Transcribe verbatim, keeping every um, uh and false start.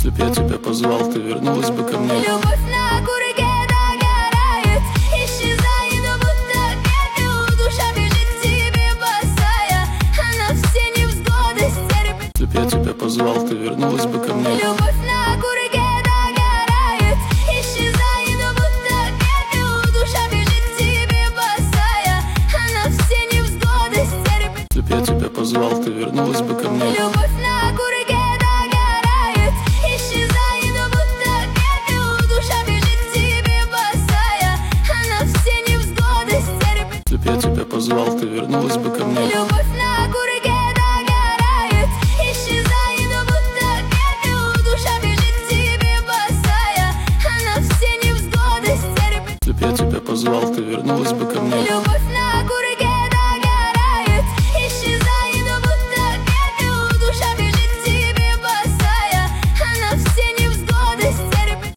Если б я тебя позвал, ты вернулась бы ко мне. Любовь на курке догорает, исчезает, но будто пепел. Душа бежит к тебе босая, она все невзгоды стерпит. Если б я тебя позвал, ты вернулась бы ко мне. Любовь на курке догорает, исчезает, но будто пепел. Душа бежит к тебе босая, она все невзгоды стерпит. Если б я тебя позвал, ты вернулась бы ко мне. Любовь на курке догорает, исчезает, но будто пепел. Душа бежит к тебе босая, она все невзгоды стерпит. Если б я тебя позвал, ты вернулась бы ко мне. Любовь на курке догорает, исчезает, но будто пепел. Душа бежит к тебе босая, она все невзгоды стерпит. Если б я тебя позвал, ты вернулась бы ко мне.